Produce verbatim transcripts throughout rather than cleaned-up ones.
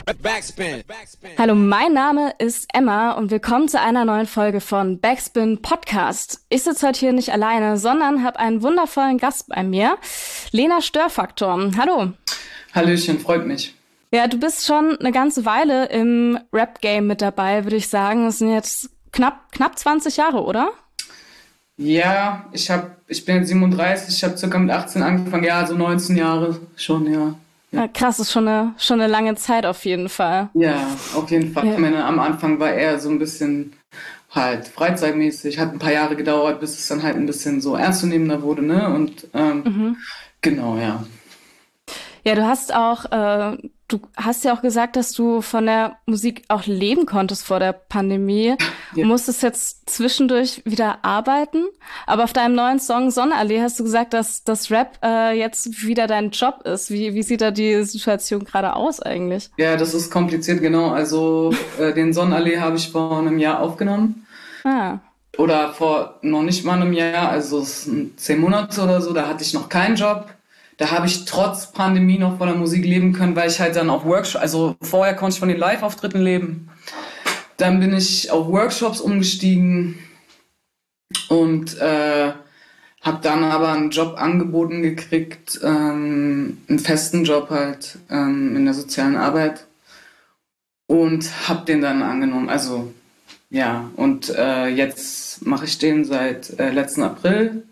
Backspin. Hallo, mein Name ist Emma und willkommen zu einer neuen Folge von Backspin Podcast. Ich sitze heute hier nicht alleine, sondern habe einen wundervollen Gast bei mir, Lena Störfaktor. Hallo. Hallöchen, freut mich. Ja, du bist schon eine ganze Weile im Rap-Game mit dabei, würde ich sagen. Es sind jetzt knapp knapp zwanzig Jahre, oder? Ja, ich hab, ich bin jetzt siebenunddreißig, ich habe circa mit achtzehn angefangen, ja, so neunzehn Jahre schon, ja. Ja, krass, ist schon eine, schon eine lange Zeit auf jeden Fall. Ja, auf jeden Fall. Ja. Ich meine, am Anfang war eher so ein bisschen halt freizeitmäßig, hat ein paar Jahre gedauert, bis es dann halt ein bisschen so ernstzunehmender wurde, ne? Und ähm, Mhm. genau, ja. Ja, du hast auch, äh, du hast ja auch gesagt, dass du von der Musik auch leben konntest vor der Pandemie. Ja. Du musstest jetzt zwischendurch wieder arbeiten, aber auf deinem neuen Song Sonnenallee hast du gesagt, dass das Rap äh, jetzt wieder dein Job ist. Wie, wie sieht da die Situation gerade aus eigentlich? Ja, das ist kompliziert, genau. Also äh, den Sonnenallee habe ich vor einem Jahr aufgenommen. Ah, Oder vor noch nicht mal einem Jahr, also es sind zehn Monate oder so, da hatte ich noch keinen Job. Da habe ich trotz Pandemie noch von der Musik leben können, weil ich halt dann auf Workshops, also vorher konnte ich von den Live-Auftritten leben. Dann bin ich auf Workshops umgestiegen und äh, habe dann aber einen Job angeboten gekriegt, ähm, einen festen Job halt ähm, in der sozialen Arbeit und habe den dann angenommen. Also ja, und äh, jetzt mache ich den seit äh, letzten April.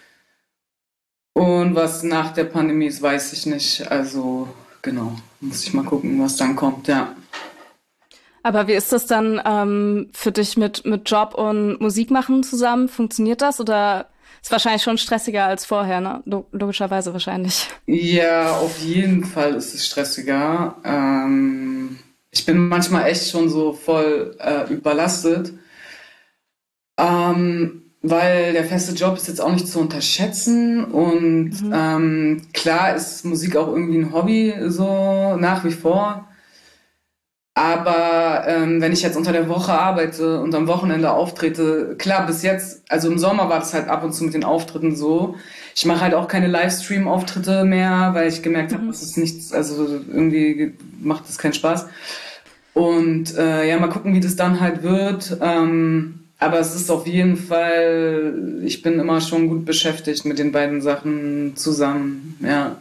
Und was nach der Pandemie ist, weiß ich nicht. Also genau, muss ich mal gucken, was dann kommt, ja. aber wie ist das dann ähm, für dich mit mit Job und Musik machen zusammen? Funktioniert das oder ist wahrscheinlich schon stressiger als vorher, ne? Lo- Logischerweise wahrscheinlich. Ja, auf jeden Fall ist es stressiger. Ähm, ich bin manchmal echt schon so voll äh, überlastet. Ähm, weil der feste Job ist jetzt auch nicht zu unterschätzen und Mhm. ähm, klar ist Musik auch irgendwie ein Hobby, so nach wie vor. Aber ähm, wenn ich jetzt unter der Woche arbeite und am Wochenende auftrete, klar, bis jetzt, also im Sommer war das halt ab und zu mit den Auftritten so. Ich mache halt auch keine Livestream-Auftritte mehr, weil ich gemerkt habe, Mhm. das ist nichts, also irgendwie macht das keinen Spaß. Und äh, ja, mal gucken, wie das dann halt wird. Ähm, aber es ist auf jeden Fall, ich bin immer schon gut beschäftigt mit den beiden Sachen zusammen. Ja.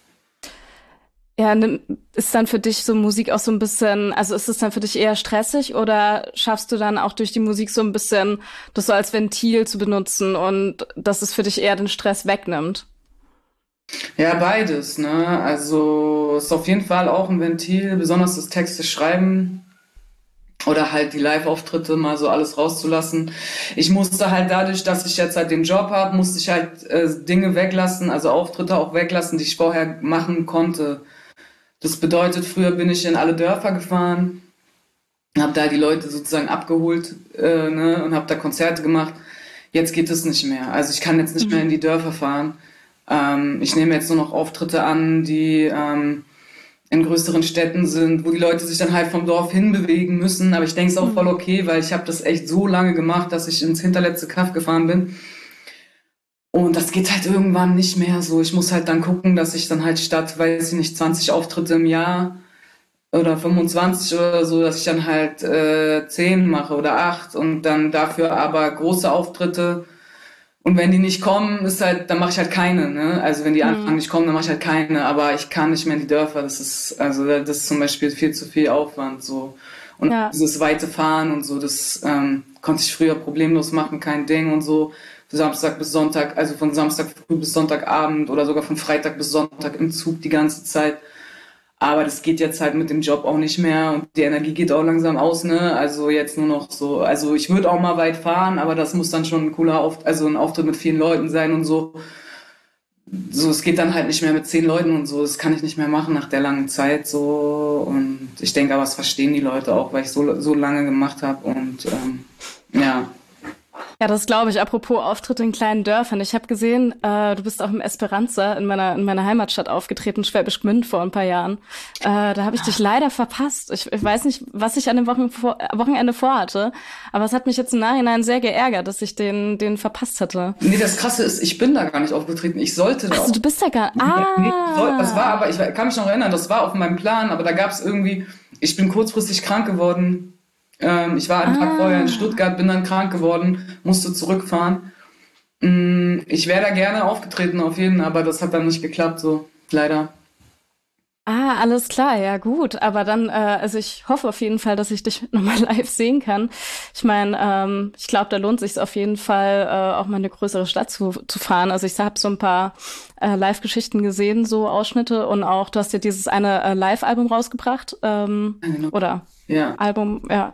Ja, nimm- ist dann für dich so Musik auch so ein bisschen, also ist es dann für dich eher stressig oder schaffst du dann auch durch die Musik so ein bisschen das so als Ventil zu benutzen und dass es für dich eher den Stress wegnimmt? Ja, beides, ne? Also es ist auf jeden Fall auch ein Ventil, besonders das Texte schreiben oder halt die Live-Auftritte mal so alles rauszulassen. Ich musste halt dadurch, dass ich jetzt halt den Job habe, musste ich halt äh, Dinge weglassen, also Auftritte auch weglassen, die ich vorher machen konnte. Das bedeutet, früher bin ich in alle Dörfer gefahren, habe da die Leute sozusagen abgeholt, äh, ne, und habe da Konzerte gemacht. Jetzt geht es nicht mehr. Also ich kann jetzt nicht mehr Mhm. in die Dörfer fahren. Ähm, ich nehme jetzt nur noch Auftritte an, die ähm, in größeren Städten sind, wo die Leute sich dann halt vom Dorf hinbewegen müssen. Aber ich denke es auch voll Mhm. okay, weil ich habe das echt so lange gemacht, dass ich ins hinterletzte Kaff gefahren bin. Und das geht halt irgendwann nicht mehr so. Ich muss halt dann gucken, dass ich dann halt statt, weiß ich nicht, zwanzig Auftritte im Jahr oder fünfundzwanzig oder so, dass ich dann halt äh, zehn mache oder acht und dann dafür aber große Auftritte. Und wenn die nicht kommen, ist halt, dann mache ich halt keine, ne? Also wenn die Mhm. anfangen nicht kommen, dann mache ich halt keine. Aber ich kann nicht mehr in die Dörfer. Das ist, also das ist zum Beispiel viel zu viel Aufwand so. Und Ja. dieses weite Fahren und so, das ähm, konnte ich früher problemlos machen, kein Ding und so. Samstag bis Sonntag, also von Samstag früh bis Sonntagabend oder sogar von Freitag bis Sonntag im Zug die ganze Zeit. Aber das geht jetzt halt mit dem Job auch nicht mehr und die Energie geht auch langsam aus, ne? Also jetzt nur noch so, also ich würde auch mal weit fahren, aber das muss dann schon ein cooler Auftritt, also ein Auftritt mit vielen Leuten sein und so. So, es geht dann halt nicht mehr mit zehn Leuten und so. Das kann ich nicht mehr machen nach der langen Zeit so. Und ich denke aber, es verstehen die Leute auch, weil ich so, so lange gemacht habe und ähm, ja. Ja, das glaube ich. Apropos Auftritte in kleinen Dörfern. Ich habe gesehen, äh, du bist auch im Esperanza in meiner in meiner Heimatstadt aufgetreten, Schwäbisch Gmünd vor ein paar Jahren. Äh, da habe ich dich leider verpasst. Ich, ich weiß nicht, was ich an dem Wochen vor, Wochenende vorhatte, aber es hat mich jetzt im Nachhinein sehr geärgert, dass ich den den verpasst hatte. Nee, das Krasse ist, ich bin da gar nicht aufgetreten. Ich sollte da Ach so, auch. du bist ja gar. Nee, soll, das war Ah. aber, ich kann mich noch erinnern, das war auf meinem Plan, aber da gab es irgendwie, ich bin kurzfristig krank geworden. Ähm, ich war einen Tag vorher in Ah. Stuttgart, bin dann krank geworden, musste zurückfahren. Mm, Ich wäre da gerne aufgetreten auf jeden, aber das hat dann nicht geklappt, so leider. Ah, alles klar, ja gut. Aber dann, äh, also ich hoffe auf jeden Fall, dass ich dich nochmal live sehen kann. Ich meine, ähm, ich glaube, da lohnt sich auf jeden Fall, äh, auch mal in eine größere Stadt zu, zu fahren. Also ich habe so ein paar äh, Live-Geschichten gesehen, so Ausschnitte und auch, du hast ja dieses eine äh, Live-Album rausgebracht, ähm, Ja, genau. oder Ja. Album, ja.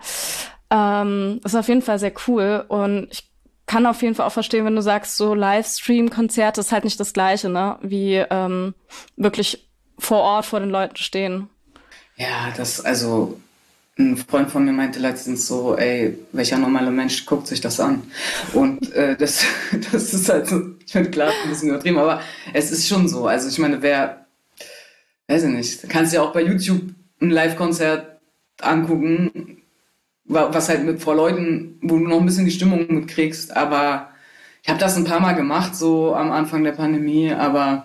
Ähm, ist auf jeden Fall sehr cool und ich kann auf jeden Fall auch verstehen, wenn du sagst, so Livestream-Konzert ist halt nicht das Gleiche, ne, wie ähm, wirklich vor Ort vor den Leuten stehen. Ja, das, also, ein Freund von mir meinte letztens so, ey, welcher normale Mensch guckt sich das an? Und äh, das, das ist halt so, ich finde, klar, ein bisschen übertrieben, aber es ist schon so. Also ich meine, wer, weiß ich nicht, kannst ja auch bei YouTube ein Live-Konzert angucken, wa- was halt mit vor Leuten, wo du noch ein bisschen die Stimmung mitkriegst, aber ich habe das ein paar Mal gemacht, so am Anfang der Pandemie, aber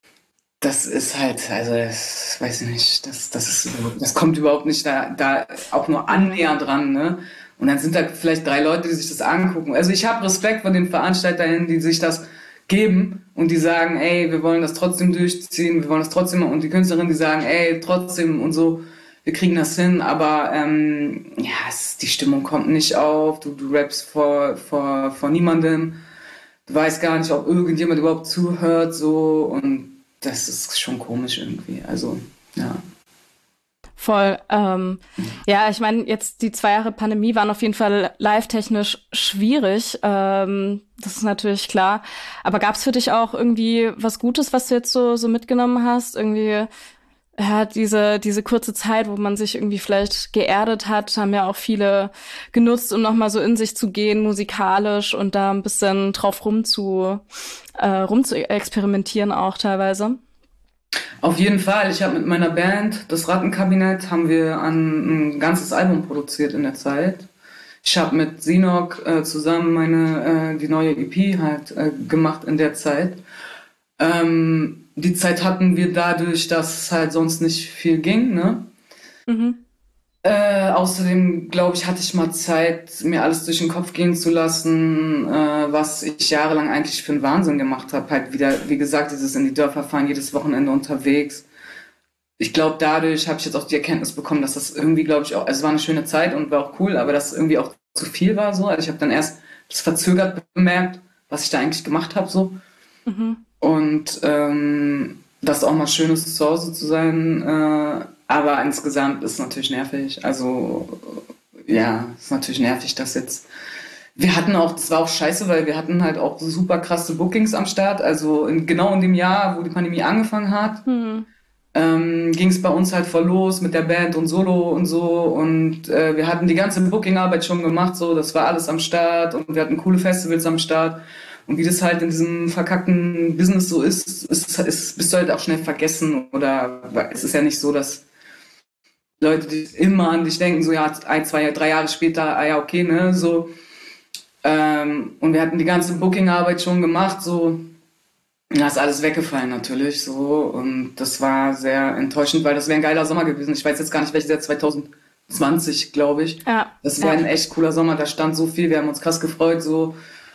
das ist halt, also das weiß ich nicht, das, das ist, das kommt überhaupt nicht da, da auch nur Mhm. annähernd dran, ne? Und dann sind da vielleicht drei Leute, die sich das angucken. Also ich habe Respekt vor den VeranstalterInnen, die sich das geben und die sagen, ey, wir wollen das trotzdem durchziehen, wir wollen das trotzdem, und die Künstlerinnen, die sagen, ey, trotzdem und so, wir kriegen das hin, aber ähm, ja, es, die Stimmung kommt nicht auf, du, du rappst vor, vor, vor niemandem, du weißt gar nicht, ob irgendjemand überhaupt zuhört, so, und das ist schon komisch irgendwie. Also, ja. Voll. Ähm, ja, ich meine, jetzt die zwei Jahre Pandemie waren auf jeden Fall live-technisch schwierig. Ähm, das ist natürlich klar. Aber gab's für dich auch irgendwie was Gutes, was du jetzt so, so mitgenommen hast? Irgendwie, ja, diese, diese kurze Zeit, wo man sich irgendwie vielleicht geerdet hat, haben ja auch viele genutzt, um nochmal so in sich zu gehen, musikalisch und da ein bisschen drauf rum zu, äh, rum zu experimentieren auch teilweise. Auf jeden Fall. Ich habe mit meiner Band, das Rattenkabinett, haben wir ein, ein ganzes Album produziert in der Zeit. Ich habe mit Sinok äh, zusammen meine äh, die neue E P halt äh, gemacht in der Zeit. Ähm, die Zeit hatten wir dadurch, dass es halt sonst nicht viel ging, ne? Mhm. Äh, außerdem, glaube ich, hatte ich mal Zeit, mir alles durch den Kopf gehen zu lassen, äh, was ich jahrelang eigentlich für einen Wahnsinn gemacht habe. Halt wieder, wie gesagt, dieses in die Dörfer fahren, jedes Wochenende unterwegs. Ich glaube, dadurch habe ich jetzt auch die Erkenntnis bekommen, dass das irgendwie, glaube ich, auch, also es war eine schöne Zeit und war auch cool, aber dass es irgendwie auch zu viel war so. Also ich habe dann erst das verzögert bemerkt, was ich da eigentlich gemacht habe so. Mhm. Und ähm, das auch mal schön ist, zu Hause zu sein. Äh, aber insgesamt ist es natürlich nervig. Also ja, ist natürlich nervig, dass jetzt. Wir hatten auch, das war auch scheiße, weil wir hatten halt auch super krasse Bookings am Start. Also in, genau in dem Jahr, wo die Pandemie angefangen hat, Hm. ähm, ging es bei uns halt voll los mit der Band und Solo und so. Und äh, wir hatten die ganze Booking-Arbeit schon gemacht, so, das war alles am Start und wir hatten coole Festivals am Start. Und wie das halt in diesem verkackten Business so ist, ist, ist bist du halt auch schnell vergessen. Oder es ist ja nicht so, dass Leute die immer an dich denken, so ja, ein, zwei, drei Jahre später, ah ja, okay, ne, so. Ähm, und wir hatten die ganze Booking-Arbeit schon gemacht, so. Da ist alles weggefallen natürlich so und das war sehr enttäuschend, weil das wäre ein geiler Sommer gewesen. Ich weiß jetzt gar nicht, welches Jahr, zwanzig zwanzig, glaube ich. Ja, Das wäre ja. ein echt cooler Sommer, da stand so viel, wir haben uns krass gefreut so.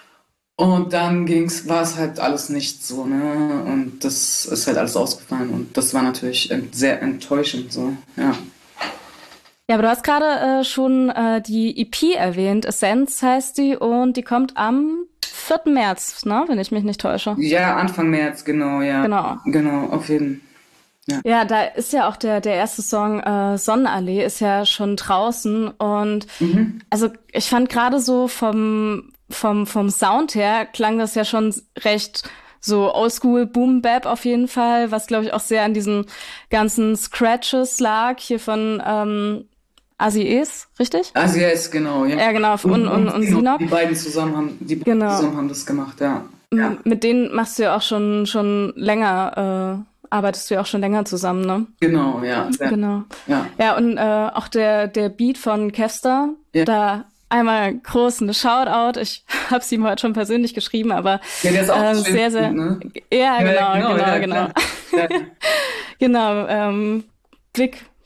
Und dann ging's, war es halt alles nicht so, ne? Und das ist halt alles ausgefallen und das war natürlich ent sehr enttäuschend so, ja. Ja, aber du hast gerade äh, schon äh, die E P erwähnt. Essenz heißt die und die kommt am vierten März, ne, wenn ich mich nicht täusche. Ja, Anfang März, genau, ja. Genau. Genau, auf jeden Fall. Ja. Ja, da ist ja auch der der erste Song äh, Sonnenallee ist ja schon draußen und Mhm. also ich fand gerade so vom vom vom Sound her klang das ja schon recht so Oldschool Boom Bap auf jeden Fall, was glaube ich auch sehr an diesen ganzen Scratches lag hier von ähm, Asi-Es, richtig? Also ja, ist genau, ja. Ja, genau, und Und, und und und Sino, Sinok. die beiden zusammen haben, die beiden Genau. zusammen haben das gemacht, ja. M- Ja, Mit denen machst du ja auch schon schon länger äh, arbeitest du ja auch schon länger zusammen, ne? genau, ja. Sehr, Genau. ja, Ja, und äh, auch der, der Beat von Kevstar, ja. da einmal großen Shoutout. Ich habe sie ihm heute schon persönlich geschrieben, aber Ja, der ist auch äh, schön, sehr, sehr, ne? ja, Ja, ja, genau, genau, genau, ja, genau. klar. Ja, Genau, ähm, Blick,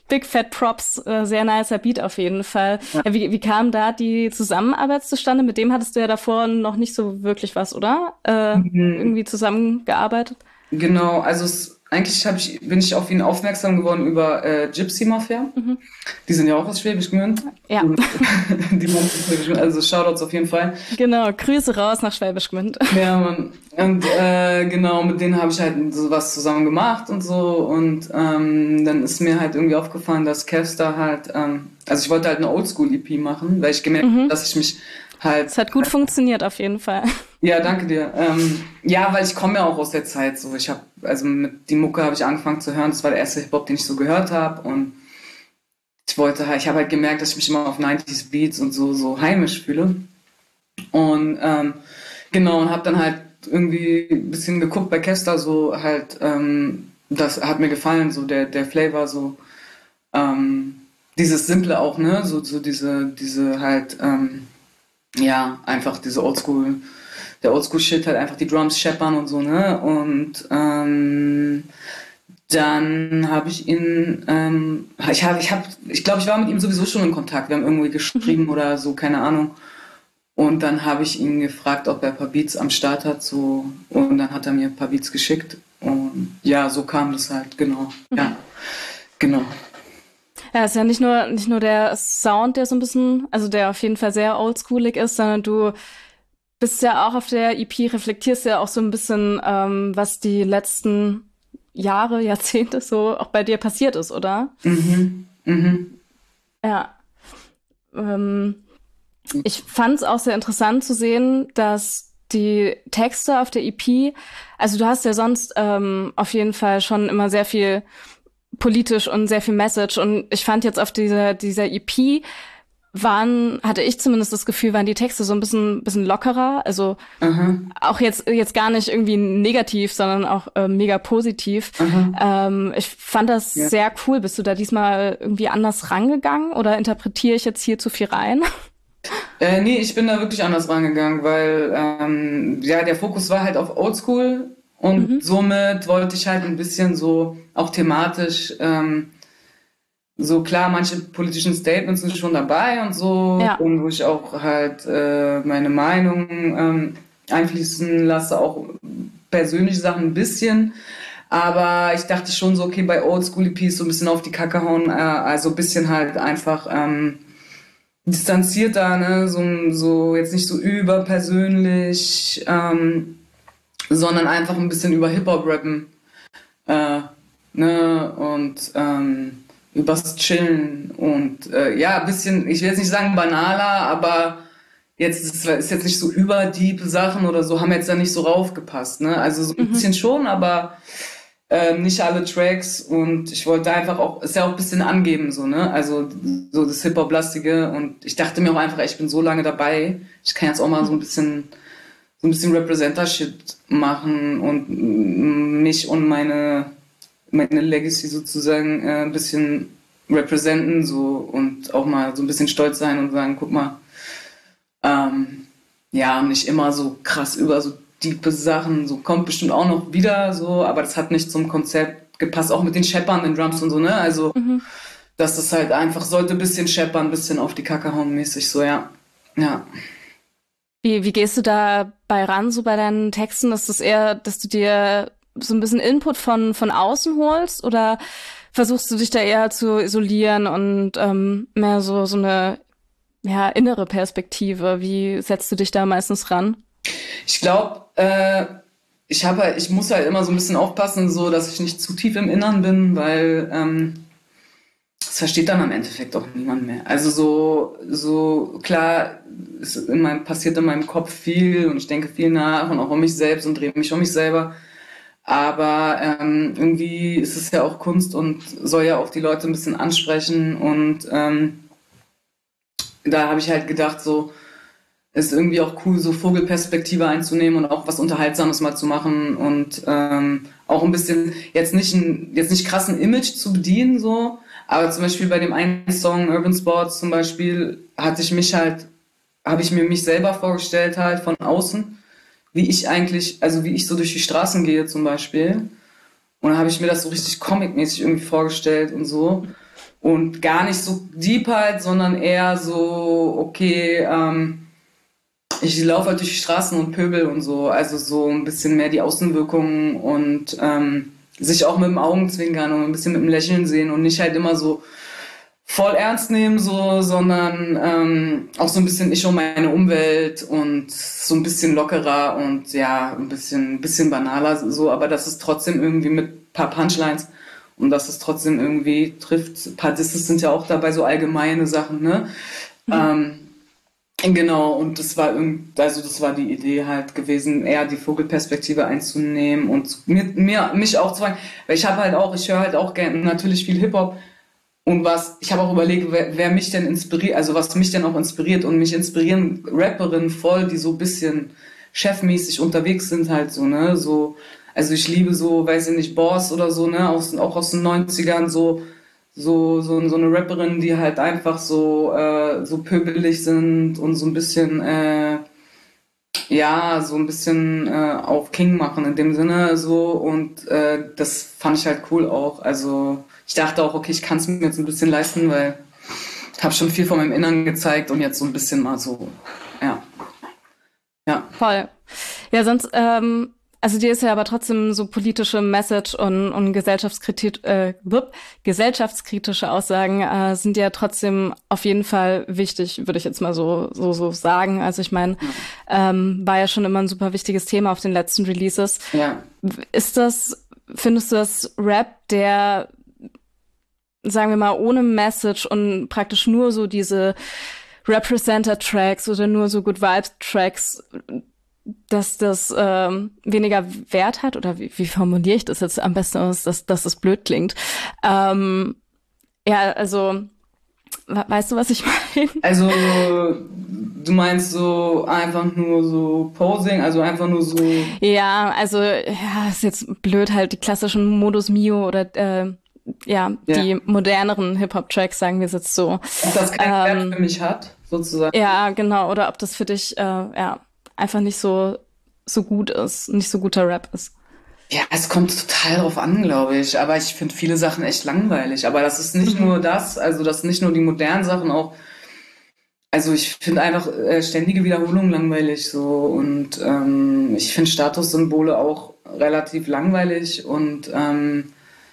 Big Fat Props, äh, sehr nicer Beat auf jeden Fall. Ja. Ja, wie, wie kam da die Zusammenarbeit zustande? Mit dem hattest du ja davor noch nicht so wirklich was, oder? Äh, Mhm. irgendwie zusammengearbeitet? Genau, also es, eigentlich hab ich, bin ich auf ihn aufmerksam geworden über äh, Gypsy Mafia. Mhm. Die sind ja auch aus Schwäbisch Gmünd. Ja, Und die machen Schwäbisch Gmünd, also Shoutouts auf jeden Fall. genau. Grüße raus nach Schwäbisch Gmünd. Ja, Mann. Und äh, genau, mit denen habe ich halt so was zusammen gemacht und so. Und ähm, dann ist mir halt irgendwie aufgefallen, dass Kevstar halt, ähm, also ich wollte halt eine Oldschool-E P machen, weil ich gemerkt habe, Mhm. dass ich mich halt, Es hat gut funktioniert auf jeden Fall. ja, danke dir. Ähm, ja, weil ich komme ja auch aus der Zeit so. Ich habe, also mit die Mucke habe ich angefangen zu hören. Das war der erste Hip-Hop, den ich so gehört habe. Und ich wollte halt, ich habe halt gemerkt, dass ich mich immer auf neunziger Beats und so, so heimisch fühle. Und ähm, genau, und habe dann halt irgendwie ein bisschen geguckt bei Kester, so halt, ähm, das hat mir gefallen, so der, der Flavor, so ähm, dieses Simple auch, ne, so, so diese, diese halt, ähm, ja, einfach diese Oldschool, der Oldschool-Shit, halt einfach die Drums scheppern und so, ne, und ähm, dann habe ich ihn, ähm, ich habe, ich habe, ich glaube, ich war mit ihm sowieso schon in Kontakt, wir haben irgendwie Mhm. geschrieben oder so, keine Ahnung. Und dann habe ich ihn gefragt, ob er ein paar Beats am Start hat, so, und dann hat er mir ein paar Beats geschickt. Und ja, so kam das halt, genau. Mhm. Ja, genau. Ja, ist ja nicht nur, nicht nur der Sound, der so ein bisschen, also der auf jeden Fall sehr oldschoolig ist, sondern du bist ja auch auf der E P, reflektierst ja auch so ein bisschen, ähm, was die letzten Jahre, Jahrzehnte so auch bei dir passiert ist, oder? Mhm, mhm, Ja. Ähm, ich fand es auch sehr interessant zu sehen, dass die Texte auf der E P, also du hast ja sonst ähm, auf jeden Fall schon immer sehr viel politisch und sehr viel Message. Und ich fand jetzt auf dieser, dieser E P waren, hatte ich zumindest das Gefühl, waren die Texte so ein bisschen, bisschen lockerer. Also aha, auch jetzt, jetzt gar nicht irgendwie negativ, sondern auch äh, mega positiv. aha, Ähm, ich fand das ja. sehr cool. Bist du da diesmal irgendwie anders rangegangen oder interpretiere ich jetzt hier zu viel rein? Äh, nee, ich bin da wirklich anders rangegangen, weil ähm, ja, der Fokus war halt auf Oldschool und Mhm. somit wollte ich halt ein bisschen so auch thematisch ähm, so klar, manche politischen Statements sind schon dabei und so, Ja. und wo ich auch halt äh, meine Meinung ähm, einfließen lasse, auch persönliche Sachen ein bisschen. Aber ich dachte schon so, okay, bei Oldschool E Ps so ein bisschen auf die Kacke hauen, äh, also ein bisschen halt einfach ähm, distanzierter, ne, so, so jetzt nicht so überpersönlich, ähm, sondern einfach ein bisschen über Hip-Hop rappen. Äh, ne, und ähm, übers Chillen und äh, ja, ein bisschen, ich will jetzt nicht sagen banaler, aber jetzt ist, ist jetzt nicht so überdeep Sachen oder so, haben jetzt da nicht so raufgepasst, ne? Also so ein Mhm. bisschen schon, aber ähm, nicht alle Tracks, und ich wollte einfach auch, ist ja auch ein bisschen angeben, so, ne? Also so das Hip-Hop-lastige, und ich dachte mir auch einfach, ey, ich bin so lange dabei, ich kann jetzt auch mal so ein bisschen so ein bisschen Representer-Shit machen und mm, mich und meine meine Legacy sozusagen äh, ein bisschen representen, so, und auch mal so ein bisschen stolz sein und sagen, guck mal, ähm, ja, nicht immer so krass über so diepe Sachen, so kommt bestimmt auch noch wieder so, aber das hat nicht zum Konzept gepasst, auch mit den scheppernden Drums und so, ne? Also, Mhm. dass das halt einfach sollte ein bisschen scheppern, ein bisschen auf die Kacke hauen mäßig, so, ja. Ja. Wie, wie gehst du da bei ran, so bei deinen Texten? Ist es eher, dass du dir so ein bisschen Input von, von außen holst oder versuchst du dich da eher zu isolieren und ähm, mehr so, so eine ja, innere Perspektive? Wie setzt du dich da meistens ran? Ich glaube, äh, ich habe halt, ich muss halt immer so ein bisschen aufpassen, so, dass ich nicht zu tief im Innern bin, weil ähm, das versteht dann am Endeffekt auch niemand mehr. Also so, so klar, es in meinem, passiert in meinem Kopf viel und ich denke viel nach und auch um mich selbst und drehe mich um mich selber. Aber ähm, irgendwie ist es ja auch Kunst und soll ja auch die Leute ein bisschen ansprechen. Und ähm, da habe ich halt gedacht, so, es ist irgendwie auch cool, so Vogelperspektive einzunehmen und auch was Unterhaltsames mal zu machen und ähm, auch ein bisschen jetzt nicht ein, jetzt nicht krassen Image zu bedienen, so, aber zum Beispiel bei dem einen Song Urban Sports zum Beispiel hatte ich mich halt, habe ich mir mich selber vorgestellt halt von außen, wie ich eigentlich, also wie ich so durch die Straßen gehe zum Beispiel, und dann habe ich mir das so richtig comic-mäßig irgendwie vorgestellt und so. Und gar nicht so deep halt, sondern eher so, okay, ähm, ich laufe halt durch die Straßen und pöbel und so. Also so ein bisschen mehr die Außenwirkungen und ähm, sich auch mit dem Augenzwinkern und ein bisschen mit dem Lächeln sehen und nicht halt immer so voll ernst nehmen, so, sondern ähm, auch so ein bisschen ich und meine Umwelt und so ein bisschen lockerer und ja, ein bisschen, ein bisschen banaler so, aber das ist trotzdem irgendwie mit ein paar Punchlines und dass es trotzdem irgendwie trifft. Ein paar Disses sind ja auch dabei so allgemeine Sachen, ne? Mhm. Ähm, genau, und das war irgend, also das war die Idee halt gewesen, eher die Vogelperspektive einzunehmen und mir, mir mich auch zu fragen, weil ich habe halt auch, ich höre halt auch gerne natürlich viel Hip-Hop und was, ich habe auch überlegt, wer, wer mich denn inspiriert, also was mich denn auch inspiriert und mich inspirieren Rapperinnen voll, die so ein bisschen chefmäßig unterwegs sind halt so, ne, so, also ich liebe so, weiß ich nicht, Boss oder so, ne, aus, auch aus den Neunzigern so, so, so, so eine Rapperin, die halt einfach so, äh, so pöbelig sind und so ein bisschen, äh, ja, so ein bisschen äh, auf King machen in dem Sinne so und äh, das fand ich halt cool auch. Also ich dachte auch, okay, ich kann es mir jetzt ein bisschen leisten, weil ich habe schon viel von meinem Innern gezeigt und jetzt so ein bisschen mal so, ja, ja. Voll. Ja, sonst, ähm, also dir ist ja aber trotzdem so politische Message und, und gesellschaftskritisch, äh, wupp, gesellschaftskritische Aussagen äh, sind ja trotzdem auf jeden Fall wichtig, würde ich jetzt mal so so so sagen. Also ich meine, ähm, war ja schon immer ein super wichtiges Thema auf den letzten Releases. Ja. Ist das, findest du das Rap, der, sagen wir mal, ohne Message und praktisch nur so diese Representer-Tracks oder nur so Good Vibes-Tracks, dass das ähm, weniger Wert hat? Oder wie, wie formuliere ich das jetzt am besten aus, dass, dass das blöd klingt? Ähm, ja, also, weißt du, was ich meine? Also, du meinst so einfach nur so Posing, also einfach nur so... Ja, also, ja, ist jetzt blöd, halt die klassischen Modus Mio oder äh, ja, Ja. die moderneren Hip-Hop-Tracks, sagen wir es jetzt so. Ob das keinen Ähm, Wert für mich hat, sozusagen. ja, genau. Oder ob das für dich äh, ja einfach nicht so so gut ist, nicht so guter Rap ist. Ja, es kommt total drauf an, glaube ich. Aber ich finde viele Sachen echt langweilig. Aber das ist nicht nur das, also das sind nicht nur die modernen Sachen, auch, also ich finde einfach äh, ständige Wiederholung langweilig so. Und ähm, ich finde Statussymbole auch relativ langweilig und ähm,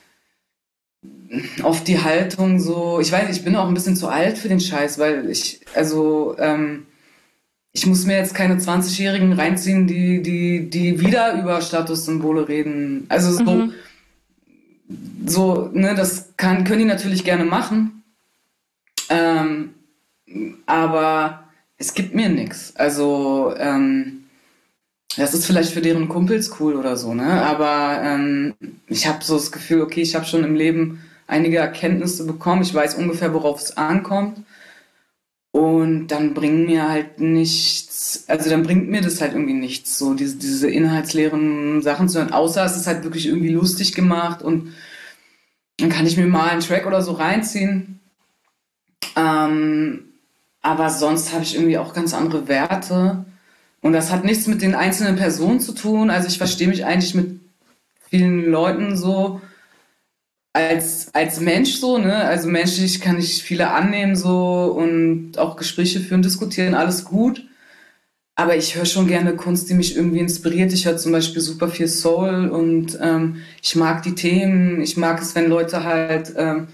oft die Haltung so, ich weiß, ich bin auch ein bisschen zu alt für den Scheiß, weil ich, also ähm, ich muss mir jetzt keine zwanzigjährigen reinziehen, die, die, die wieder über Statussymbole reden. Also so, Mhm. so, ne, das kann, können die natürlich gerne machen. Ähm, aber es gibt mir nichts. Also, ähm, das ist vielleicht für deren Kumpels cool oder so, ne? Aber ähm, ich habe so das Gefühl, okay, ich habe schon im Leben einige Erkenntnisse bekommen. Ich weiß ungefähr, worauf es ankommt. Und dann bringen mir halt nichts, also dann bringt mir das halt irgendwie nichts, so diese, diese inhaltsleeren Sachen zu hören, außer es ist halt wirklich irgendwie lustig gemacht und dann kann ich mir mal einen Track oder so reinziehen. Ähm, aber sonst habe ich irgendwie auch ganz andere Werte und das hat nichts mit den einzelnen Personen zu tun. Also ich verstehe mich eigentlich mit vielen Leuten so als, als Mensch so, ne? Also menschlich kann ich viele annehmen so und auch Gespräche führen, diskutieren, alles gut. Aber ich höre schon gerne Kunst, die mich irgendwie inspiriert. Ich höre zum Beispiel super viel Soul und ähm, ich mag die Themen. Ich mag es, wenn Leute halt ähm,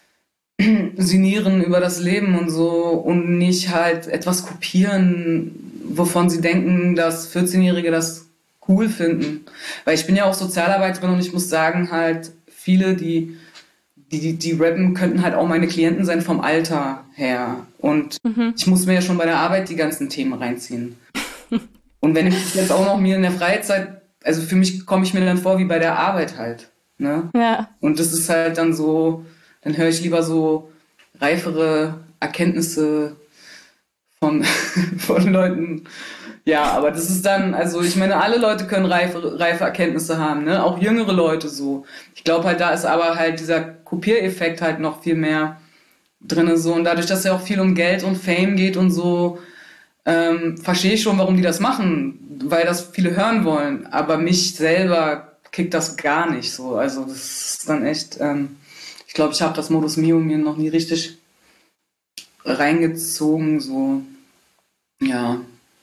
sinnieren über das Leben und so und nicht halt etwas kopieren, wovon sie denken, dass vierzehnjährige das cool finden. Weil ich bin ja auch Sozialarbeiterin und ich muss sagen, halt viele, die, die, die, die rappen, könnten halt auch meine Klienten sein vom Alter her. Und Mhm. ich muss mir ja schon bei der Arbeit die ganzen Themen reinziehen. Und wenn ich jetzt auch noch mir in der Freizeit, also für mich komme ich mir dann vor wie bei der Arbeit halt. Ne? Ja. Und das ist halt dann so, dann höre ich lieber so reifere Erkenntnisse von, von Leuten. Ja, aber das ist dann, also ich meine, alle Leute können reife, reife Erkenntnisse haben, ne? Auch jüngere Leute so. Ich glaube halt, da ist aber halt dieser Kopiereffekt halt noch viel mehr drinne so. Und dadurch, dass ja auch viel um Geld und Fame geht und so, ähm, verstehe ich schon, warum die das machen, weil das viele hören wollen. Aber mich selber kickt das gar nicht so. Also das ist dann echt, ähm, ich glaube, ich habe das Modus Mio mir noch nie richtig reingezogen, so, ja.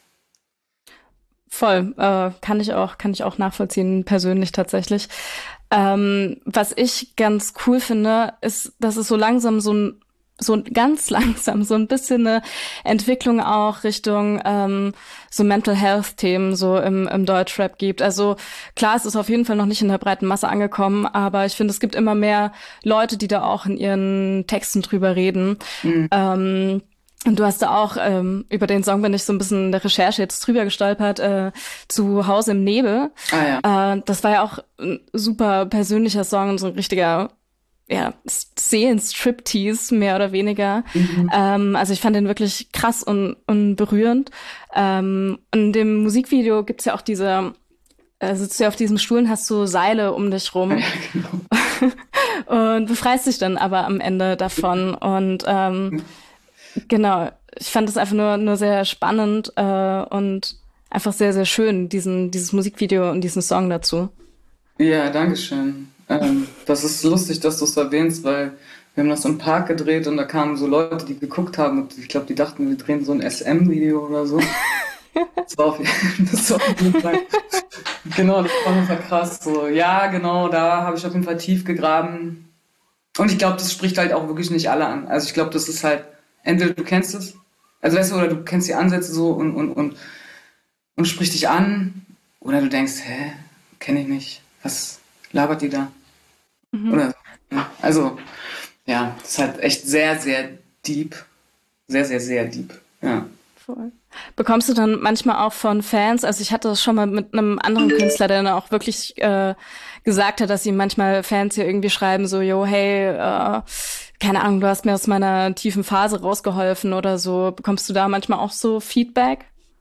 Voll, äh, kann ich auch, kann ich auch nachvollziehen, persönlich tatsächlich. Ähm, was ich ganz cool finde, ist, dass es so langsam so ein, so ganz langsam so ein bisschen eine Entwicklung auch Richtung ähm, so Mental Health Themen so im, im Deutschrap gibt. Also klar, es ist auf jeden Fall noch nicht in der breiten Masse angekommen, aber ich finde, es gibt immer mehr Leute, die da auch in ihren Texten drüber reden. Mhm. Ähm, Und du hast da auch ähm, über den Song, bin ich so ein bisschen in der Recherche jetzt drüber gestolpert, äh, zu Hause im Nebel. Ah ja. Äh, das war ja auch ein super persönlicher Song, so ein richtiger, ja, Seelenstriptease, mehr oder weniger. Mhm. Ähm, also ich fand den wirklich krass und, und berührend. Ähm, in dem Musikvideo gibt's ja auch diese, äh, sitzt du ja auf diesem Stuhl und hast so Seile um dich Ah, rum ja, genau. und befreist dich dann aber am Ende davon. Und ähm, genau, ich fand es einfach nur, nur sehr spannend äh, und einfach sehr, sehr schön, diesen, dieses Musikvideo und diesen Song dazu. Ja, danke schön. Ähm, das ist lustig, dass du es erwähnst, weil wir haben das im Park gedreht und da kamen so Leute, die geguckt haben und ich glaube, die dachten, wir drehen so ein S M-Video oder so. Das war auf, das war auf jeden Fall, genau, das war auf jeden Fall krass. So, ja, genau, da habe ich auf jeden Fall tief gegraben. Und ich glaube, das spricht halt auch wirklich nicht alle an. Also ich glaube, das ist halt, entweder du kennst es, also weißt du, oder du kennst die Ansätze so und, und, und, und spricht dich an, oder du denkst, hä, kenne ich nicht, was labert die da? Mhm. Oder so. Ja. Also, ja, das ist halt echt sehr, sehr deep. Sehr, sehr, sehr deep. Ja. Voll. Bekommst du dann manchmal auch von Fans, also ich hatte das schon mal mit einem anderen Künstler, der dann auch wirklich äh, gesagt hat, dass ihm manchmal Fans hier irgendwie schreiben, so, yo, hey, äh, keine Ahnung, du hast mir aus meiner tiefen Phase rausgeholfen oder so. Bekommst du da manchmal auch so Feedback?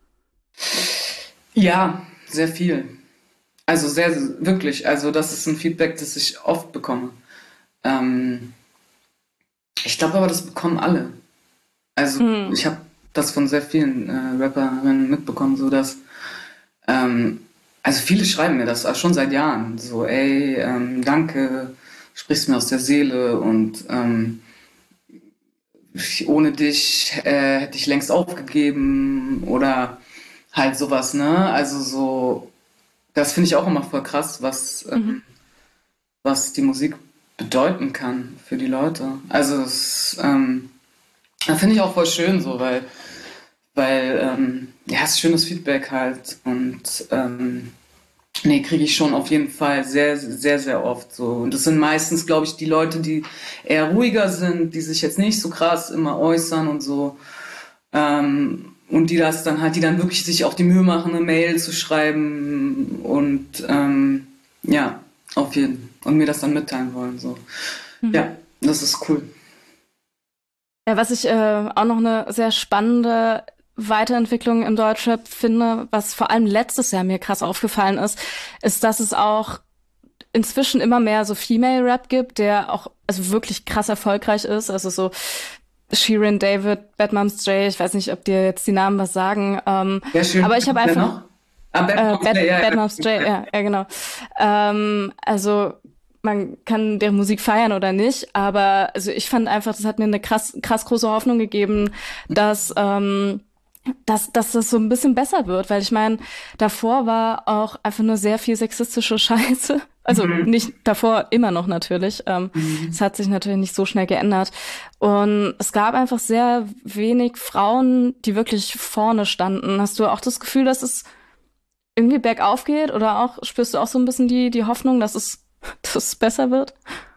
Ja, sehr viel. Also sehr, wirklich. Also das ist ein Feedback, das ich oft bekomme. Ähm, ich glaube aber, das bekommen alle. Also Hm. ich habe das von sehr vielen äh, Rapperinnen mitbekommen, so dass ähm, also viele schreiben mir das auch schon seit Jahren, so ey, ähm, danke, sprichst mir aus der Seele und ähm, ohne dich äh, hätte ich längst aufgegeben oder halt sowas, ne? Also so, das finde ich auch immer voll krass, was Mhm. ähm, was die Musik bedeuten kann für die Leute. Also es ähm, das finde ich auch voll schön so, weil Weil, ähm, ja, es ist schönes Feedback halt. Und ähm, nee, kriege ich schon auf jeden Fall sehr, sehr, sehr oft so. Und das sind meistens, glaube ich, die Leute, die eher ruhiger sind, die sich jetzt nicht so krass immer äußern und so. Ähm, und die das dann halt, die dann wirklich sich auch die Mühe machen, eine Mail zu schreiben und ähm, ja, auf jeden Fall. Und mir das dann mitteilen wollen. So. Mhm. Ja, das ist cool. Ja, was ich äh, auch noch eine sehr spannende Weiterentwicklung im Deutschrap finde, was vor allem letztes Jahr mir krass aufgefallen ist, ist, dass es auch inzwischen immer mehr so Female Rap gibt, der auch also wirklich krass erfolgreich ist. Also so Shirin David, Bad Moms J, ich weiß nicht, ob dir jetzt die Namen was sagen. Ähm, Sehr schön. aber ich habe Wer einfach noch? Ah, Bad äh, Moms, ja, Bad, ja, Bad ja. Moms J, ja, ja genau. Ähm, also man kann deren Musik feiern oder nicht, aber also ich fand einfach, das hat mir eine krass, krass große Hoffnung gegeben, dass ähm, dass, dass das so ein bisschen besser wird, weil ich meine, davor war auch einfach nur sehr viel sexistische Scheiße. Also Mhm. nicht davor, immer noch natürlich. Ähm, es Mhm. hat sich natürlich nicht so schnell geändert. Und es gab einfach sehr wenig Frauen, die wirklich vorne standen. Hast du auch das Gefühl, dass es irgendwie bergauf geht? Oder auch spürst du auch so ein bisschen die, die Hoffnung, dass es, dass es besser wird?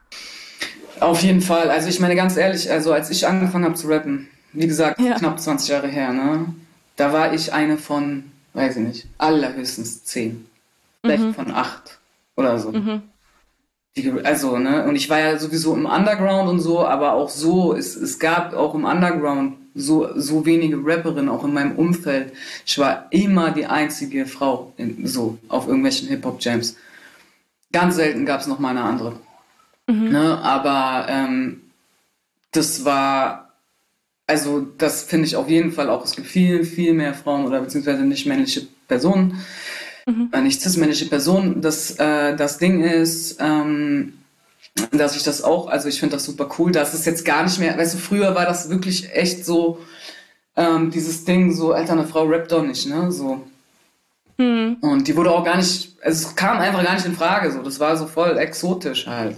Auf jeden Fall. Also ich meine ganz ehrlich, also als ich angefangen habe zu rappen, wie gesagt, Ja. knapp zwanzig Jahre her, ne? Da war ich eine von, weiß ich nicht, allerhöchstens zehn, vielleicht Mhm. von acht oder so. Mhm. Die, also, ne? Und ich war ja sowieso im Underground und so, aber auch so, es, es gab auch im Underground so, so wenige Rapperinnen, auch in meinem Umfeld. Ich war immer die einzige Frau in, so auf irgendwelchen Hip-Hop-Jams. Ganz selten gab es noch mal eine andere. Mhm. Ne? Aber ähm, das war, also das finde ich auf jeden Fall auch, es gibt viel, viel mehr Frauen oder beziehungsweise nicht männliche Personen, Mhm. äh, nicht cis-männliche Personen. Das, äh, das Ding ist, ähm, dass ich das auch, also ich finde das super cool, dass es jetzt gar nicht mehr, weißt du, früher war das wirklich echt so, ähm, dieses Ding, so, Alter, eine Frau rappt doch nicht, ne, so. Hm. Und die wurde auch gar nicht, also es kam einfach gar nicht in Frage, so, das war so voll exotisch halt.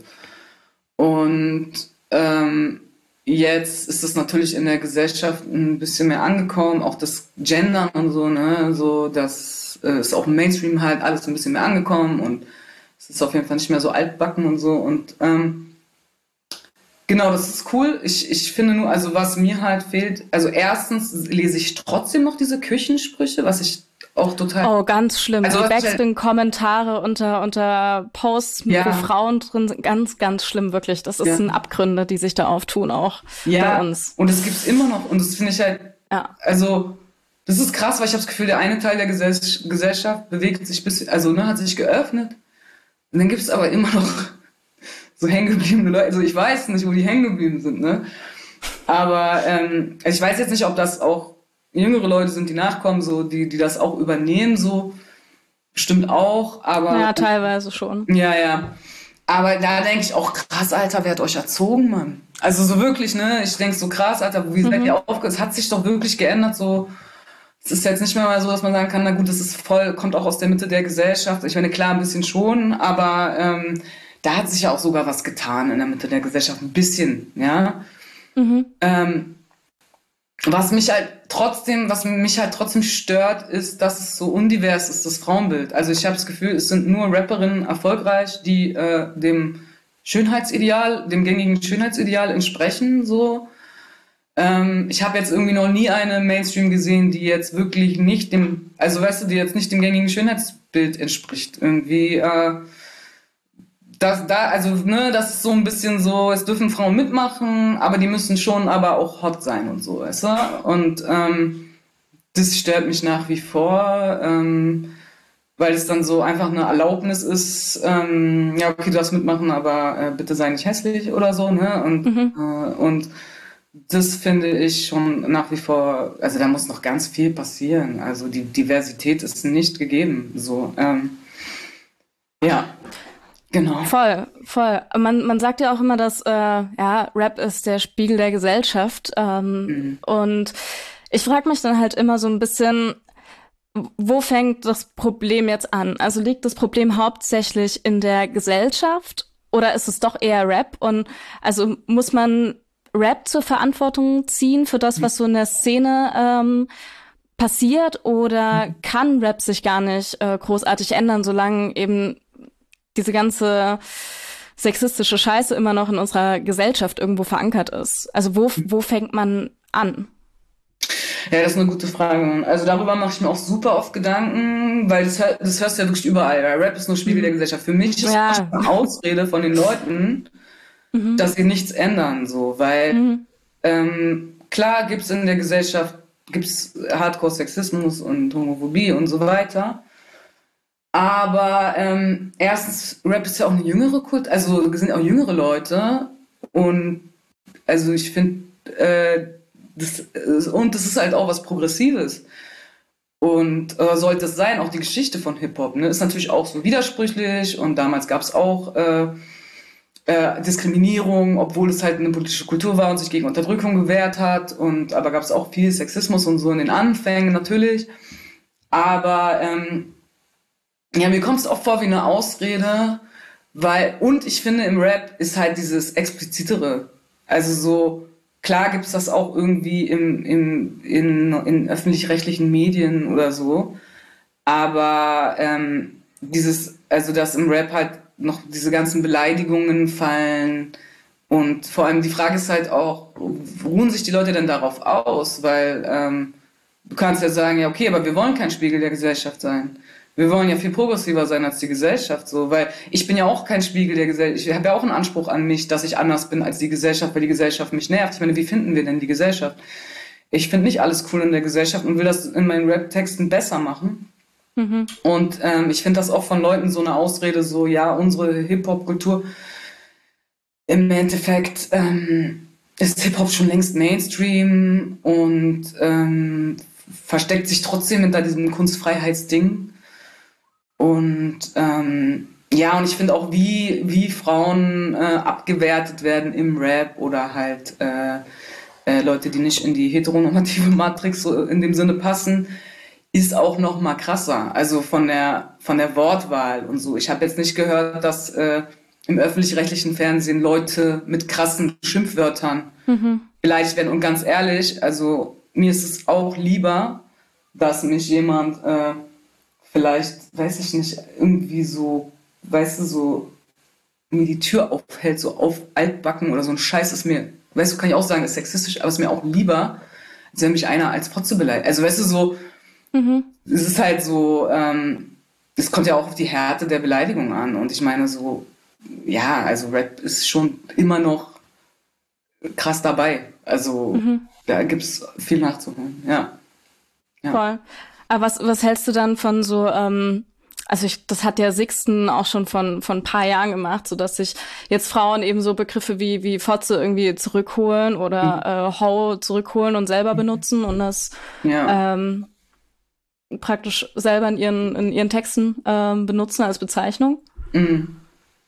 Und ähm, jetzt ist es natürlich in der Gesellschaft ein bisschen mehr angekommen, auch das Gendern und so, ne, so, das äh, ist auch im Mainstream halt alles ein bisschen mehr angekommen und es ist auf jeden Fall nicht mehr so altbacken und so und ähm, genau, das ist cool. Ich, ich finde nur, also was mir halt fehlt, also erstens lese ich trotzdem noch diese Küchensprüche, was ich auch total, Oh, ganz schlimm. also Die was ich halt, Backspin-Kommentare unter, unter Posts, wo ja, Frauen drin sind. Ganz, ganz schlimm, wirklich. Das ist ja, ein Abgründe, die sich da auftun, auch bei ja, uns. und das gibt's immer noch und das finde ich halt, Ja. also das ist krass, weil ich habe das Gefühl, der eine Teil der Gesell Gesellschaft bewegt sich bis, also ne, hat sich geöffnet und dann gibt's aber immer noch so hängengebliebene Leute, also ich weiß nicht, wo die hängen geblieben sind, ne? Aber ähm, also ich weiß jetzt nicht, ob das auch jüngere Leute sind, die nachkommen, so, die, die das auch übernehmen, so, bestimmt auch, aber Ja, teilweise schon. ja, ja. Aber da denke ich auch, krass, Alter, wer hat euch erzogen, Mann? Also so wirklich, ne? Ich denke so, krass, Alter, wie seid ihr Mhm. aufgehört? Es hat sich doch wirklich geändert, so. Es ist jetzt nicht mehr mal so, dass man sagen kann, na gut, das ist voll, kommt auch aus der Mitte der Gesellschaft. Ich meine, klar, ein bisschen schon, aber ähm, da hat sich ja auch sogar was getan in der Mitte der Gesellschaft, ein bisschen, ja. Mhm. Ähm, was mich halt trotzdem, was mich halt trotzdem stört, ist, dass es so undivers ist, das Frauenbild. Also ich habe das Gefühl, es sind nur Rapperinnen erfolgreich, die äh, dem Schönheitsideal, dem gängigen Schönheitsideal entsprechen, so. Ähm, ich habe jetzt irgendwie noch nie eine Mainstream gesehen, die jetzt wirklich nicht dem, also weißt du, die jetzt nicht dem gängigen Schönheitsbild entspricht. Irgendwie, äh, das, da, also, ne, das ist so ein bisschen so, es dürfen Frauen mitmachen, aber die müssen schon aber auch hot sein und so, weißt du? Und ähm, das stört mich nach wie vor, ähm, weil es dann so einfach eine Erlaubnis ist, ähm, ja, okay, du darfst mitmachen, aber äh, bitte sei nicht hässlich oder so, ne? Und, Mhm. äh, und das finde ich schon nach wie vor, also da muss noch ganz viel passieren. Also die Diversität ist nicht gegeben. So, ähm, ja, genau. Voll, voll. Man, man sagt ja auch immer, dass äh, ja, Rap ist der Spiegel der Gesellschaft. Ähm, Mhm. und ich frage mich dann halt immer so ein bisschen, wo fängt das Problem jetzt an? Also liegt das Problem hauptsächlich in der Gesellschaft oder ist es doch eher Rap? Und also muss man Rap zur Verantwortung ziehen für das, was so in der Szene ähm, passiert, oder kann Rap sich gar nicht äh, großartig ändern, solange eben diese ganze sexistische Scheiße immer noch in unserer Gesellschaft irgendwo verankert ist? Also wo, wo fängt man an? Ja, das ist eine gute Frage. Also darüber mache ich mir auch super oft Gedanken, weil das, hör- das hörst du ja wirklich überall. Weil Rap ist nur Spiegel der Mhm. Gesellschaft. Für mich ist es fast Ja. eine Ausrede von den Leuten, Mhm. dass sie nichts ändern, so, weil Mhm. ähm, klar gibt's in der Gesellschaft gibt's Hardcore-Sexismus und Homophobie und so weiter. Aber ähm, erstens, Rap ist ja auch eine jüngere Kult, also sind auch jüngere Leute und also ich finde, äh, das ist- und das ist halt auch was Progressives. Und äh, sollte es sein, auch die Geschichte von Hip-Hop, ne, ist natürlich auch so widersprüchlich und damals gab es auch äh, äh, Diskriminierung, obwohl es halt eine politische Kultur war und sich gegen Unterdrückung gewehrt hat und aber gab es auch viel Sexismus und so in den Anfängen natürlich. Aber ähm, ja, mir kommt es auch vor wie eine Ausrede, weil, und ich finde, im Rap ist halt dieses Explizitere. Also so, klar gibt's das auch irgendwie im, im, in, in öffentlich-rechtlichen Medien oder so, aber ähm, dieses, also dass im Rap halt noch diese ganzen Beleidigungen fallen und vor allem die Frage ist halt auch, ruhen sich die Leute denn darauf aus? Weil ähm, du kannst ja sagen, ja okay, aber wir wollen kein Spiegel der Gesellschaft sein. Wir wollen ja viel progressiver sein als die Gesellschaft, so, weil ich bin ja auch kein Spiegel der Gesellschaft. Ich habe ja auch einen Anspruch an mich, dass ich anders bin als die Gesellschaft, weil die Gesellschaft mich nervt. Ich meine, wie finden wir denn die Gesellschaft? Ich finde nicht alles cool in der Gesellschaft und will das in meinen Rap-Texten besser machen. Mhm. Und ähm, ich finde das auch von Leuten so eine Ausrede, so, ja, unsere Hip-Hop-Kultur, im Endeffekt ähm, ist Hip-Hop schon längst Mainstream und ähm, versteckt sich trotzdem hinter diesem Kunstfreiheitsding. Und ähm, Ja, und ich finde auch, wie, wie Frauen äh, abgewertet werden im Rap oder halt äh, äh, Leute, die nicht in die heteronormative Matrix so in dem Sinne passen, ist auch noch mal krasser. Also von der von der Wortwahl und so. Ich habe jetzt nicht gehört, dass äh, im öffentlich-rechtlichen Fernsehen Leute mit krassen Schimpfwörtern Mhm. beleidigt werden. Und ganz ehrlich, also mir ist es auch lieber, dass mich jemand äh, vielleicht, weiß ich nicht, irgendwie so, weißt du, so mir die Tür aufhält, so auf altbacken oder so ein Scheiß ist mir, weißt du, kann ich auch sagen, ist sexistisch, aber ist mir auch lieber, als wenn mich einer als Fotze beleidigt. Also weißt du, so, Mhm. es ist halt so, ähm, es kommt ja auch auf die Härte der Beleidigung an. Und ich meine so, ja, also Rap ist schon immer noch krass dabei. Also Mhm. da gibt's viel nachzuholen. Ja, ja. Voll. Aber was, was hältst du dann von so, ähm, also ich, das hat ja Sixten auch schon von, von ein paar Jahren gemacht, so dass sich jetzt Frauen eben so Begriffe wie, wie Fotze irgendwie zurückholen Mhm. oder äh, Ho zurückholen und selber benutzen und das Ja. ähm, praktisch selber in ihren, in ihren Texten ähm, benutzen als Bezeichnung. Mhm.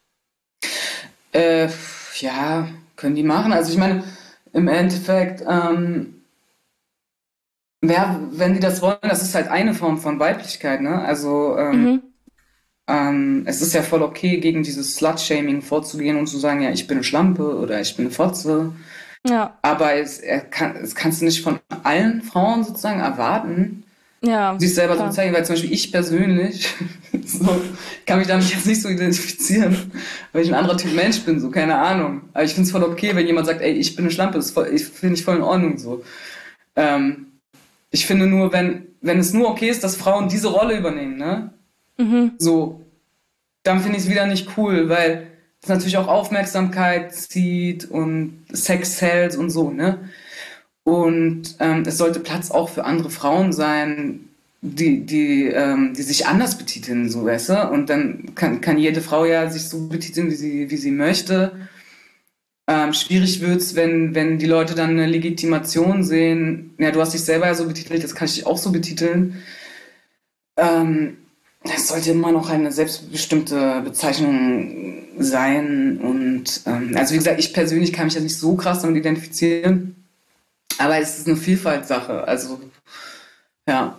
Äh, ja, können die machen. Also ich meine, im Endeffekt, ähm, ja, wenn die das wollen, das ist halt eine Form von Weiblichkeit, ne? Also ähm, Mhm. ähm, es ist ja voll okay, gegen dieses Slut-Shaming vorzugehen und zu sagen, ja, ich bin eine Schlampe oder ich bin eine Fotze. Ja, Aber es, er kann, es kannst du nicht von allen Frauen sozusagen erwarten, ja, sich selber so klar. bezeichnen, weil zum Beispiel ich persönlich so, kann mich damit jetzt nicht so identifizieren, weil ich ein anderer Typ Mensch bin, so, keine Ahnung. Aber ich finde es voll okay, wenn jemand sagt, ey, ich bin eine Schlampe, das ist voll, ich finde ich voll in Ordnung so. Ähm, ich finde nur, wenn, wenn es nur okay ist, dass Frauen diese Rolle übernehmen, ne? Mhm. So, dann finde ich es wieder nicht cool, weil es natürlich auch Aufmerksamkeit zieht und Sex sells und so, ne? Und ähm, es sollte Platz auch für andere Frauen sein, die, die, ähm, die sich anders betiteln, so weißt du. Und dann kann, kann jede Frau ja sich so betiteln, wie sie, wie sie möchte. Ähm, schwierig wird's, wenn, wenn die Leute dann eine Legitimation sehen. Ja, du hast dich selber ja so betitelt, jetzt kann ich dich auch so betiteln. Ähm, Das sollte immer noch eine selbstbestimmte Bezeichnung sein. Und ähm, also wie gesagt, ich persönlich kann mich ja nicht so krass damit identifizieren. Aber es ist eine Vielfaltssache. Also, ja.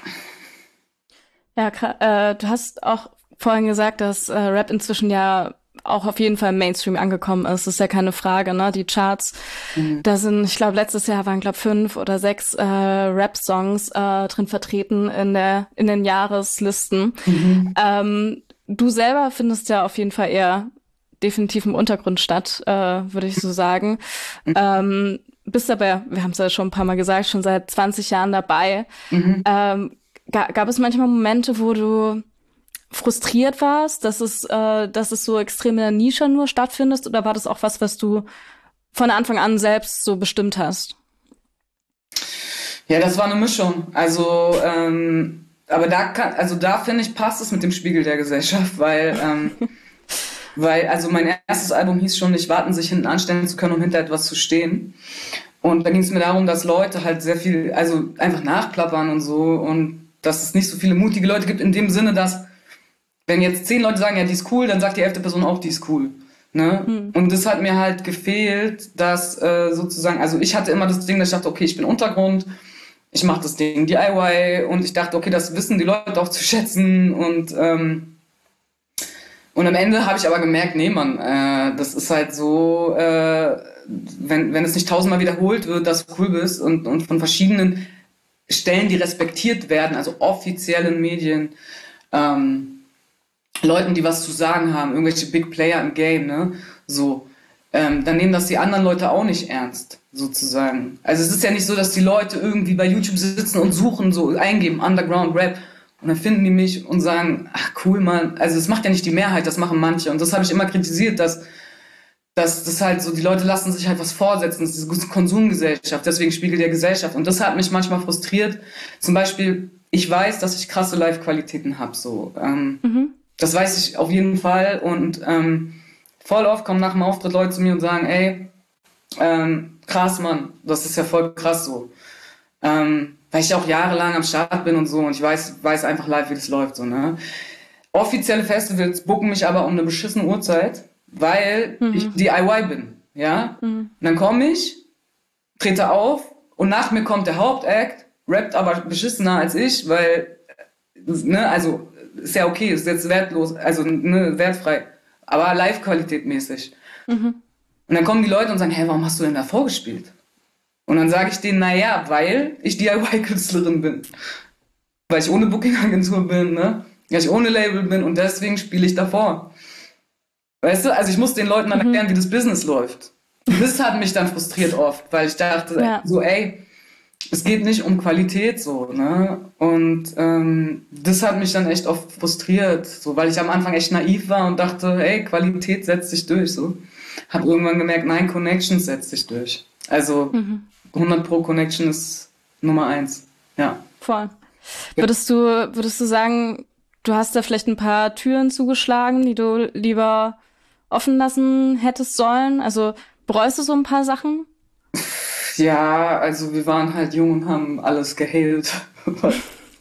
Ja, kra- äh, du hast auch vorhin gesagt, dass äh, Rap inzwischen ja auch auf jeden Fall im Mainstream angekommen ist. Das ist ja keine Frage, ne? Die Charts, Mhm. da sind, ich glaube, letztes Jahr waren, glaube fünf oder sechs äh, Rap-Songs äh, drin vertreten in der in den Jahreslisten. Mhm. Ähm, du selber findest ja auf jeden Fall eher definitiv im Untergrund statt, äh, würde ich so sagen. Ähm, bist aber, wir haben es ja schon ein paar Mal gesagt, schon seit zwanzig Jahren dabei. Mhm. Ähm, ga, gab es manchmal Momente, wo du frustriert warst, dass es, äh, dass es so extrem in der Nische nur stattfindet, oder war das auch was, was du von Anfang an selbst so bestimmt hast? Ja, das war eine Mischung. Also, ähm, aber da kann, also da finde ich, passt es mit dem Spiegel der Gesellschaft, weil, ähm, weil, also mein erstes Album hieß schon nicht warten, sich hinten anstellen zu können, um hinter etwas zu stehen. Und da ging es mir darum, dass Leute halt sehr viel, also einfach nachplappern und so und dass es nicht so viele mutige Leute gibt in dem Sinne, dass wenn jetzt zehn Leute sagen, ja, die ist cool, dann sagt die elfte Person auch, die ist cool. Ne? Hm. Und das hat mir halt gefehlt, dass äh, sozusagen, also ich hatte immer das Ding, dass ich dachte, okay, ich bin Untergrund, ich mache das Ding D I Y und ich dachte, okay, das wissen die Leute auch zu schätzen und ähm, und am Ende habe ich aber gemerkt, nee, Mann, äh, das ist halt so, äh, wenn, wenn es nicht tausendmal wiederholt wird, dass du cool bist und, und von verschiedenen Stellen, die respektiert werden, also offiziellen Medien, ähm, Leuten, die was zu sagen haben, irgendwelche Big Player im Game, ne? So, ähm, dann nehmen das die anderen Leute auch nicht ernst, sozusagen. Also es ist ja nicht so, dass die Leute irgendwie bei YouTube sitzen und suchen, so eingeben, Underground Rap, und dann finden die mich und sagen, ach cool, Mann. Also das macht ja nicht die Mehrheit, das machen manche. Und das habe ich immer kritisiert, dass dass das halt so, die Leute lassen sich halt was vorsetzen, das ist diese Konsumgesellschaft, deswegen Spiegel der Gesellschaft. Und das hat mich manchmal frustriert. Zum Beispiel, ich weiß, dass ich krasse Live-Qualitäten habe, so. Ähm, Mhm. das weiß ich auf jeden Fall. Und ähm, voll oft kommen nach dem Auftritt Leute zu mir und sagen, ey, ähm, krass, Mann, das ist ja voll krass so. Ähm, weil ich auch jahrelang am Start bin und so und ich weiß, weiß einfach live, wie das läuft, so, ne? offizielle Festivals booken mich aber um eine beschissene Uhrzeit, weil mhm. ich D I Y bin, ja. Mhm. Und dann komme ich, trete auf und nach mir kommt der Hauptakt, rappt aber beschissener als ich, weil, ne, also ist ja okay, ist jetzt wertlos, also ne, wertfrei, aber Live-Qualität mäßig. Mhm. Und dann kommen die Leute und sagen, hey, warum hast du denn da vorgespielt? Und dann sage ich denen, naja, weil ich D I Y-Künstlerin bin. Weil ich ohne Booking-Agentur bin, ne? Weil ich ohne Label bin und deswegen spiele ich davor. Weißt du, also ich muss den Leuten dann erklären, mhm. wie das Business läuft. Und das hat mich dann frustriert oft, weil ich dachte, ja. so, ey, es geht nicht um Qualität, so, ne? Und ähm, das hat mich dann echt oft frustriert, so, weil ich am Anfang echt naiv war und dachte, ey, Qualität setzt sich durch, so. Hab irgendwann gemerkt, nein, Connection setzt sich durch. Also mhm. hundert Pro Connection ist Nummer eins, ja. Voll. Würdest du, würdest du sagen, du hast da vielleicht ein paar Türen zugeschlagen, die du lieber offen lassen hättest sollen? Also bereust du so ein paar Sachen? Ja, also wir waren halt jung und haben alles geheilt. Wir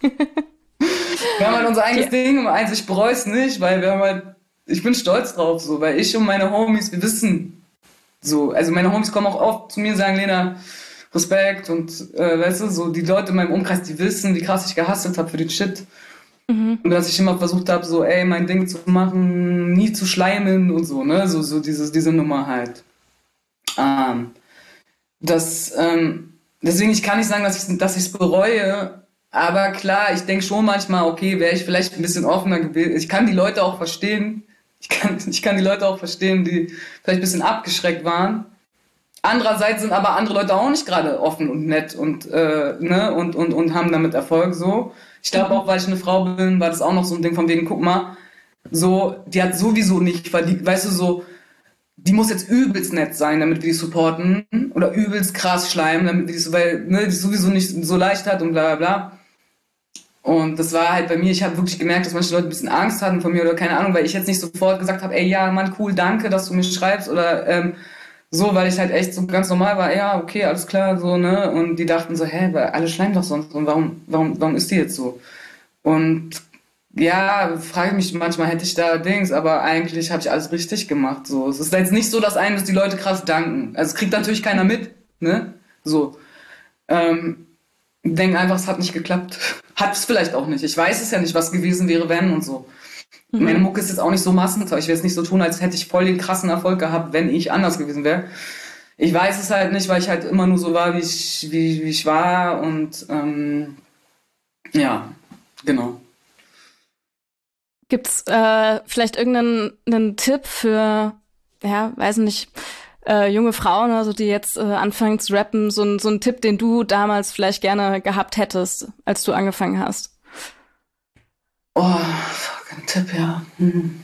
haben halt unser eigenes ja. Ding und eins, ich bereue es nicht, weil wir haben halt, ich bin stolz drauf, so, weil ich und meine Homies, wir wissen so, also meine Homies kommen auch oft zu mir und sagen, Lena, Respekt und äh, weißt du, so die Leute in meinem Umkreis, die wissen, wie krass ich gehustelt habe für den Shit. Mhm. Und dass ich immer versucht habe, so, ey, mein Ding zu machen, nie zu schleimen und so, ne, so, so dieses, diese Nummer halt. Ähm, das, ähm, deswegen, ich kann nicht sagen, dass ich dass ich es bereue, aber klar, ich denke schon manchmal, okay, wäre ich vielleicht ein bisschen offener gewesen. Ich kann die Leute auch verstehen, ich kann, ich kann die Leute auch verstehen, die vielleicht ein bisschen abgeschreckt waren. Andererseits sind aber andere Leute auch nicht gerade offen und nett und, äh, ne, und, und, und haben damit Erfolg, so. Ich glaube auch, weil ich eine Frau bin, war das auch noch so ein Ding von wegen, guck mal, so, die hat sowieso nicht verdient, weißt du, so, die muss jetzt übelst nett sein, damit wir die supporten, oder übelst krass schleimen, damit wir die, weil, ne, die sowieso nicht so leicht hat und bla, bla, bla. Und das war halt bei mir, ich habe wirklich gemerkt, dass manche Leute ein bisschen Angst hatten von mir oder keine Ahnung, weil ich jetzt nicht sofort gesagt habe, ey, ja, Mann, cool, danke, dass du mir schreibst oder, ähm, so, weil ich halt echt so ganz normal war, ja, okay, alles klar, so, ne, und die dachten so, hä, weil alle schleimen doch sonst und warum, warum, warum ist die jetzt so? Und ja, frage ich mich manchmal, hätte ich da Dings, aber eigentlich habe ich alles richtig gemacht, so. Es ist jetzt nicht so, dass einem das die Leute krass danken. Also es kriegt natürlich keiner mit, ne, so. Ähm, denken einfach, es hat nicht geklappt. Hat es vielleicht auch nicht. Ich weiß es ja nicht, was gewesen wäre, wenn und so. Mhm. Meine Mucke ist jetzt auch nicht so massenzeug. Ich will jetzt nicht so tun, als hätte ich voll den krassen Erfolg gehabt, wenn ich anders gewesen wäre. Ich weiß es halt nicht, weil ich halt immer nur so war, wie ich, wie, wie ich war. Und ähm, ja, genau. Gibt's äh, vielleicht irgendeinen einen Tipp für, ja, weiß nicht, äh, junge Frauen, also die jetzt äh, anfangen zu rappen, so ein so ein Tipp, den du damals vielleicht gerne gehabt hättest, als du angefangen hast? Oh, ein Tipp, ja. Hm.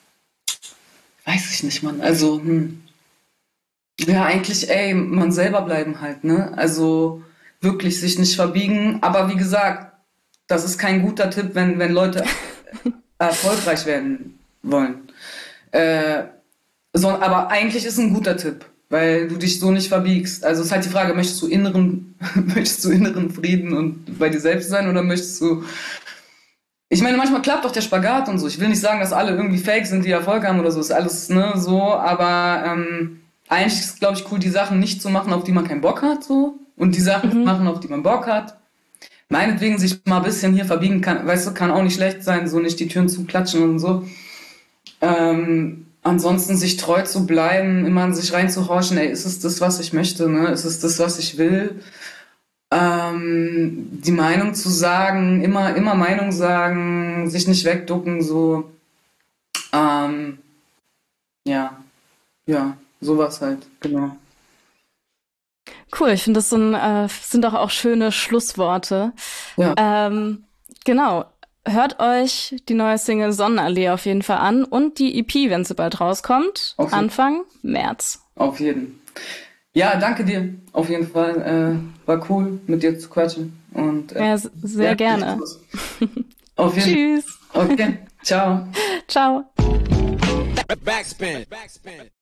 Weiß ich nicht, Mann. Also, hm. ja, eigentlich, ey, man selber bleiben halt, ne? Also wirklich sich nicht verbiegen. Aber wie gesagt, das ist kein guter Tipp, wenn, wenn Leute erfolgreich werden wollen. Äh, so, aber eigentlich ist ein guter Tipp, weil du dich so nicht verbiegst. Also es ist halt die Frage, möchtest du inneren, möchtest du inneren Frieden und bei dir selbst sein oder möchtest du... Ich meine, manchmal klappt doch der Spagat und so. Ich will nicht sagen, dass alle irgendwie fake sind, die Erfolg haben oder so. Ist alles, ne, so. Aber ähm, eigentlich ist es, glaube ich, cool, die Sachen nicht zu machen, auf die man keinen Bock hat, so. Und die Sachen zu Mhm. machen, auf die man Bock hat. Meinetwegen sich mal ein bisschen hier verbiegen kann, weißt du, kann auch nicht schlecht sein, so nicht die Türen zuklatschen und so. Ähm, ansonsten sich treu zu bleiben, immer in sich reinzuhorchen, ey, ist es das, was ich möchte, ne? Ist es das, was ich will? Ähm, die Meinung zu sagen, immer, immer Meinung sagen, sich nicht wegducken, so, ähm, ja, ja, sowas halt, genau. Cool, ich finde, das sind, äh, sind doch auch schöne Schlussworte. Ja, Ähm, genau, hört euch die neue Single Sonnenallee auf jeden Fall an und die E P, wenn sie bald rauskommt, auf, je- Anfang März. auf jeden. Ja, danke dir, auf jeden Fall, äh, war cool, mit dir zu quatschen und, äh, Ja, s- sehr ja, gerne. auf jeden Fall. Tschüss. Okay, ciao. Ciao. Backspin. Backspin.